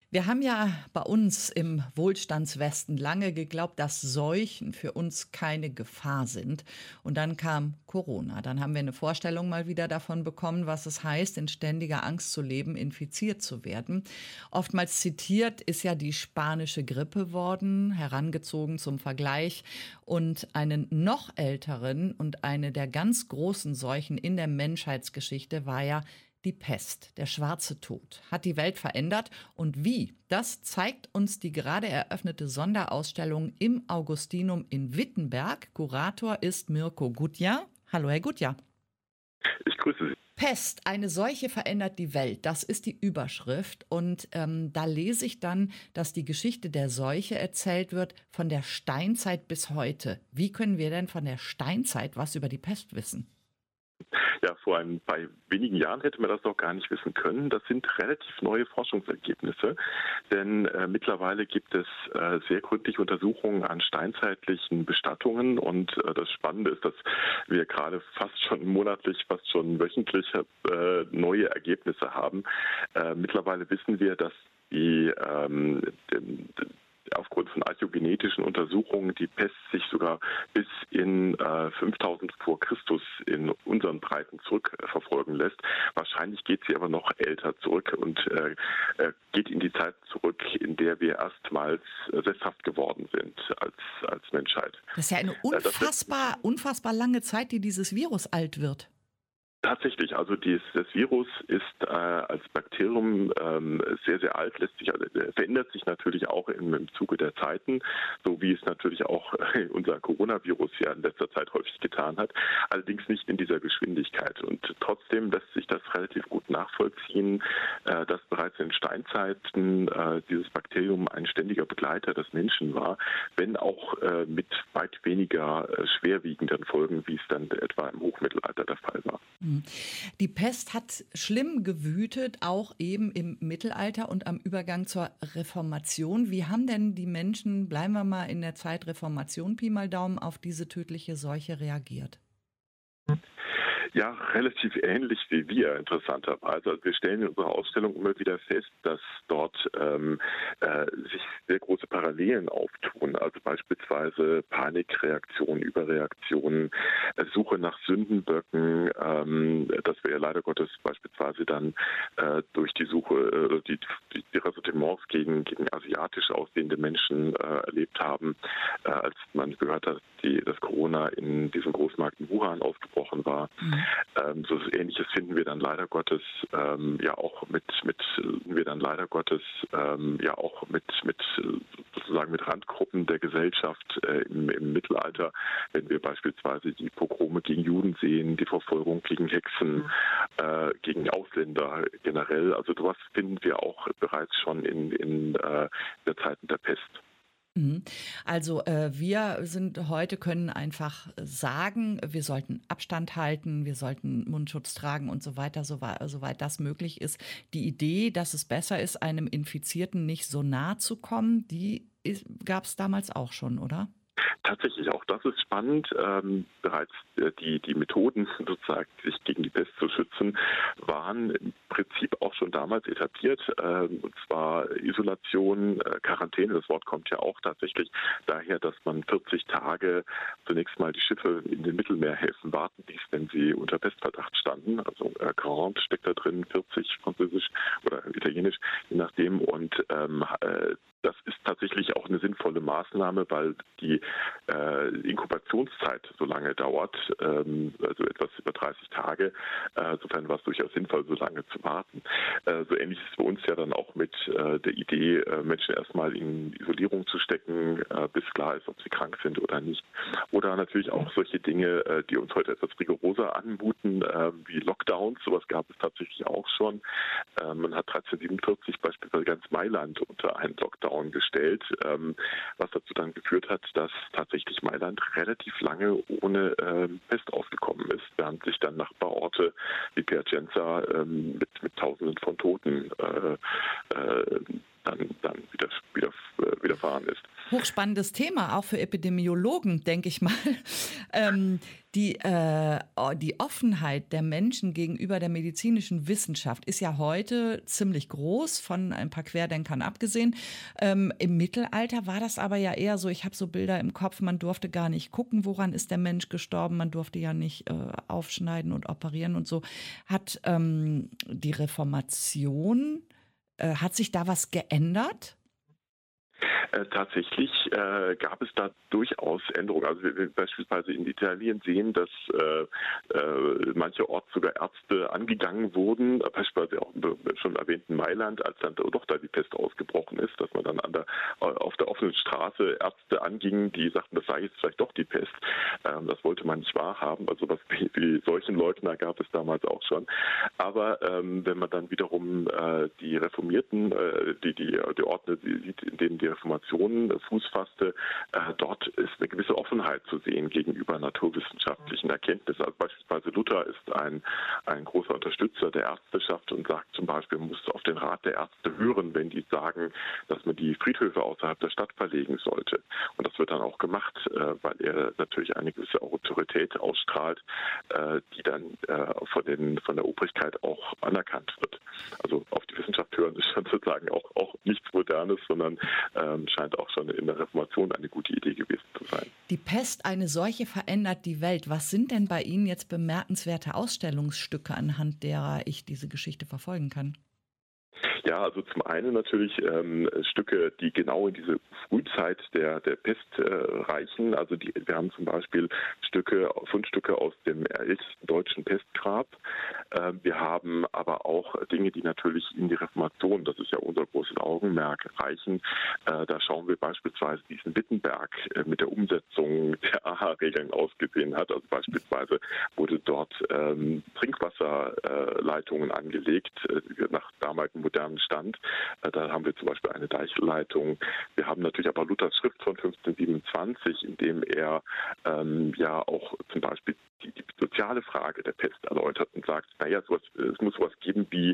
Wir haben ja bei uns im Wohlstandswesten lange geglaubt, dass Seuchen für uns keine Gefahr sind. Und dann kam Corona. Dann haben wir eine Vorstellung mal wieder davon bekommen, was es heißt, in ständiger Angst zu leben, infiziert zu werden. Oftmals zitiert ist ja die spanische Grippe worden, herangezogen zum Vergleich. Und einen noch älteren und eine der ganz großen Seuchen in der Menschheitsgeschichte war ja die Pest, der schwarze Tod, hat die Welt verändert. Und wie? Das zeigt uns die gerade eröffnete Sonderausstellung im Augustinum in Wittenberg. Kurator ist Mirko Gutjahr. Hallo, Herr Gutjahr. Ich grüße Sie. Pest, eine Seuche verändert die Welt. Das ist die Überschrift. Und da lese ich dann, dass die Geschichte der Seuche erzählt wird von der Steinzeit bis heute. Wie können wir denn von der Steinzeit was über die Pest wissen? Ja, bei wenigen Jahren hätte man das noch gar nicht wissen können. Das sind relativ neue Forschungsergebnisse, denn mittlerweile gibt es sehr gründliche Untersuchungen an steinzeitlichen Bestattungen und das Spannende ist, dass wir gerade fast schon monatlich, fast schon wöchentlich neue Ergebnisse haben. Mittlerweile wissen wir, dass aufgrund von archäogenetischen Untersuchungen die Pest sich sogar bis in 5000 vor Christus in unseren Breiten zurückverfolgen lässt. Wahrscheinlich geht sie aber noch älter zurück und geht in die Zeit zurück, in der wir erstmals sesshaft geworden sind als Menschheit. Das ist ja eine unfassbar lange Zeit, die dieses Virus alt wird. Tatsächlich, also das Virus ist als Bakterium sehr, sehr alt, verändert sich natürlich auch im Zuge der Zeiten, so wie es natürlich auch unser Coronavirus ja in letzter Zeit häufig getan hat, allerdings nicht in dieser Geschwindigkeit. Und trotzdem lässt sich das relativ gut nachvollziehen, dass bereits in Steinzeiten dieses Bakterium ein ständiger Begleiter des Menschen war, wenn auch mit weit weniger schwerwiegenden Folgen, wie es dann etwa im Hochmittelalter der Fall war. Die Pest hat schlimm gewütet, auch eben im Mittelalter und am Übergang zur Reformation. Wie haben denn die Menschen, bleiben wir mal in der Zeit Reformation, Pi mal Daumen, auf diese tödliche Seuche reagiert? Ja, relativ ähnlich wie wir, interessanterweise. Also wir stellen in unserer Ausstellung immer wieder fest, dass dort sich sehr große Parallelen auftun. Also beispielsweise Panikreaktionen, Überreaktionen, Suche nach Sündenböcken, dass wir ja leider Gottes beispielsweise dann durch die Suche, die Ressentiments gegen asiatisch aussehende Menschen erlebt haben, als man gehört hat, dass Corona in diesem Großmarkt in Wuhan ausgebrochen war. So Ähnliches finden wir dann leider Gottes sozusagen mit Randgruppen der Gesellschaft im Mittelalter, wenn wir beispielsweise die Pogrome gegen Juden sehen, die Verfolgung gegen Hexen, gegen Ausländer generell. Also sowas finden wir auch bereits schon in der Zeiten der Pest. Also wir können einfach sagen, wir sollten Abstand halten, wir sollten Mundschutz tragen und so weiter, soweit das möglich ist. Die Idee, dass es besser ist, einem Infizierten nicht so nah zu kommen, gab es damals auch schon, oder? Tatsächlich, auch das ist spannend. Bereits die Methoden, sozusagen sich gegen die Pest zu schützen, waren im Prinzip auch schon damals etabliert. Und zwar Isolation, Quarantäne. Das Wort kommt ja auch tatsächlich daher, dass man 40 Tage zunächst mal die Schiffe in den Mittelmeerhäfen warten ließ, wenn sie unter Pestverdacht standen. Also Quarante steckt da drin, 40 Französisch oder Italienisch, je nachdem. Und das ist tatsächlich auch eine sinnvolle Maßnahme, weil die Inkubationszeit so lange dauert, also etwas über 30 Tage. Insofern war es durchaus sinnvoll, so lange zu warten. So ähnlich ist es bei uns ja dann auch mit der Idee, Menschen erstmal in Isolierung zu stecken, bis klar ist, ob sie krank sind oder nicht. Oder natürlich auch solche Dinge, die uns heute etwas rigoroser anmuten, wie Lockdowns. Sowas gab es tatsächlich auch schon. Man hat 1347 beispielsweise ganz Mailand unter einen Lockdown gestellt, was dazu dann geführt hat, dass tatsächlich Mailand relativ lange ohne Pest ausgekommen ist, während sich dann Nachbarorte wie Piacenza mit Tausenden von Toten dann widerfahren ist. Hochspannendes Thema, auch für Epidemiologen, denke ich mal. Die Offenheit der Menschen gegenüber der medizinischen Wissenschaft ist ja heute ziemlich groß, von ein paar Querdenkern abgesehen. Im Mittelalter war das aber ja eher so, ich habe so Bilder im Kopf, man durfte gar nicht gucken, woran ist der Mensch gestorben, man durfte ja nicht aufschneiden und operieren und so. Hat die Reformation, hat sich da was geändert? Tatsächlich gab es da durchaus Änderungen. Also wir beispielsweise in Italien sehen, dass mancherorts sogar Ärzte angegangen wurden, beispielsweise auch im schon erwähnten Mailand, als dann doch da die Pest ausgebrochen ist, dass man dann auf der offenen Straße Ärzte anging, die sagten, das sei jetzt vielleicht doch die Pest. Das wollte man nicht wahrhaben. Also was wie Seuchenleugner gab es damals auch schon. Aber wenn man dann wiederum die Reformierten, die Orte sieht, in denen die Reformation Fuß fasste, dort ist eine gewisse Offenheit zu sehen gegenüber naturwissenschaftlichen Erkenntnissen. Also beispielsweise Luther ist ein großer Unterstützer der Ärzteschaft und sagt zum Beispiel, man muss auf den Rat der Ärzte hören, wenn die sagen, dass man die Friedhöfe außerhalb der Stadt verlegen sollte. Und das wird dann auch gemacht, weil er natürlich eine gewisse Autorität ausstrahlt, die dann von der Obrigkeit auch anerkannt wird. Also auf die Wissenschaft hören ist schon sozusagen auch nichts Modernes, sondern scheint auch schon in der Reformation eine gute Idee gewesen zu sein. Die Pest, eine Seuche verändert die Welt. Was sind denn bei Ihnen jetzt bemerkenswerte Ausstellungsstücke, anhand derer ich diese Geschichte verfolgen kann? Ja, also zum einen natürlich Stücke, die genau in diese Frühzeit der Pest reichen. Also wir haben zum Beispiel Fundstücke aus dem ältesten deutschen Pestgrab. Wir haben aber auch Dinge, die natürlich in die Reformation, das ist ja unser großes Augenmerk, reichen. Da schauen wir beispielsweise diesen Wittenberg mit der Umsetzung der AHA-Regeln ausgesehen hat. Also beispielsweise wurde dort Trinkwasserleitungen angelegt nach damaligen modernen Stand. Da haben wir zum Beispiel eine Deichleitung. Wir haben natürlich aber Luthers Schrift von 1527, in dem er ja auch zum Beispiel die soziale Frage der Pest erläutert und sagt, naja, es muss sowas geben wie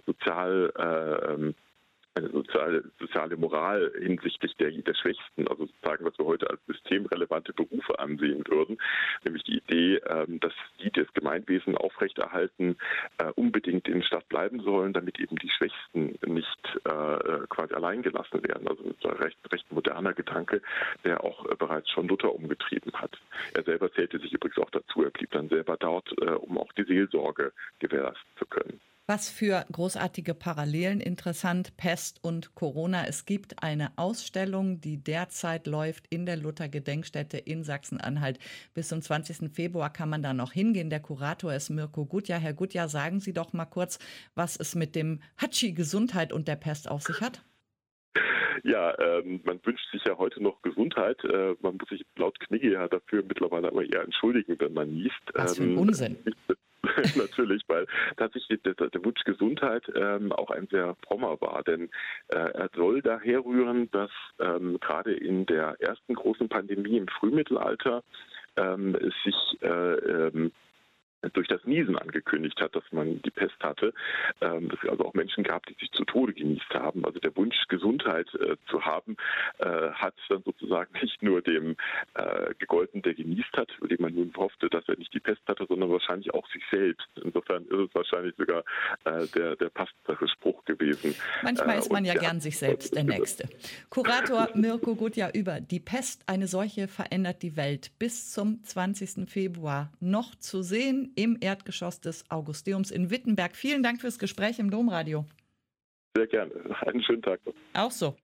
eine soziale Moral hinsichtlich der Schwächsten, also sozusagen, was wir heute als systemrelevante Berufe ansehen würden, nämlich die Idee, dass die das Gemeinwesen aufrechterhalten, unbedingt in der Stadt bleiben sollen, damit eben die Schwächsten nicht quasi allein gelassen werden. Also ein recht moderner Gedanke, der auch bereits schon Luther umgetrieben hat. Er selber zählte sich übrigens auch dazu, er blieb dann selber dort, um auch die Seelsorge gewährleisten zu können. Was für großartige Parallelen, interessant, Pest und Corona. Es gibt eine Ausstellung, die derzeit läuft in der Luther-Gedenkstätte in Sachsen-Anhalt. Bis zum 20. Februar kann man da noch hingehen. Der Kurator ist Mirko Gutjahr. Herr Gutjahr, sagen Sie doch mal kurz, was es mit dem Hatschi Gesundheit und der Pest auf sich hat. Ja, man wünscht sich ja heute noch Gesundheit. Man muss sich laut Knigge ja dafür mittlerweile aber eher entschuldigen, wenn man niest. Was für ein Unsinn. Natürlich, weil tatsächlich der Wunsch Gesundheit auch ein sehr frommer war, denn er soll daher rühren, dass gerade in der ersten großen Pandemie im Frühmittelalter es sich durch das Niesen angekündigt hat, dass man die Pest hatte. Dass es also auch Menschen gab, die sich zu Tode genießt haben. Also der Wunsch, Gesundheit zu haben, hat dann sozusagen nicht nur dem gegolten, der genießt hat, über den man nun hoffte, dass er nicht die Pest hatte, sondern wahrscheinlich auch sich selbst. Insofern ist es wahrscheinlich sogar der passendere Spruch gewesen. Manchmal ist man ja gern sich selbst der Nächste. Kurator Mirko Gutjahr über die Pest, eine Seuche verändert die Welt. Bis zum 20. Februar noch zu sehen im Erdgeschoss des Augusteums in Wittenberg. Vielen Dank fürs Gespräch im Domradio. Sehr gerne. Einen schönen Tag noch. Auch so.